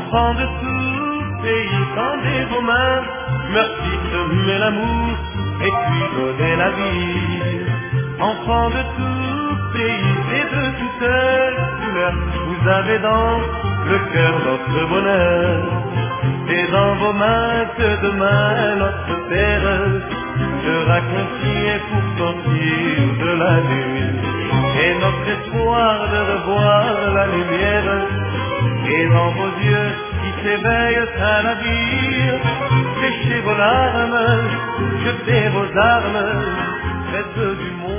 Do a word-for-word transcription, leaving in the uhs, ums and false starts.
Enfants de tout pays, tendez vos mains, merci semer l'amour et puis donner la vie. Enfants de tout pays et de toutes couleurs, vous avez dans le cœur notre bonheur. Et dans vos mains que demain notre terre sera confiée pour sortir de la nuit. Et notre espoir de revoir la lumière. Et dans vos yeux qui s'éveillent à la vie, séchez vos larmes, jetez vos armes, faites du monde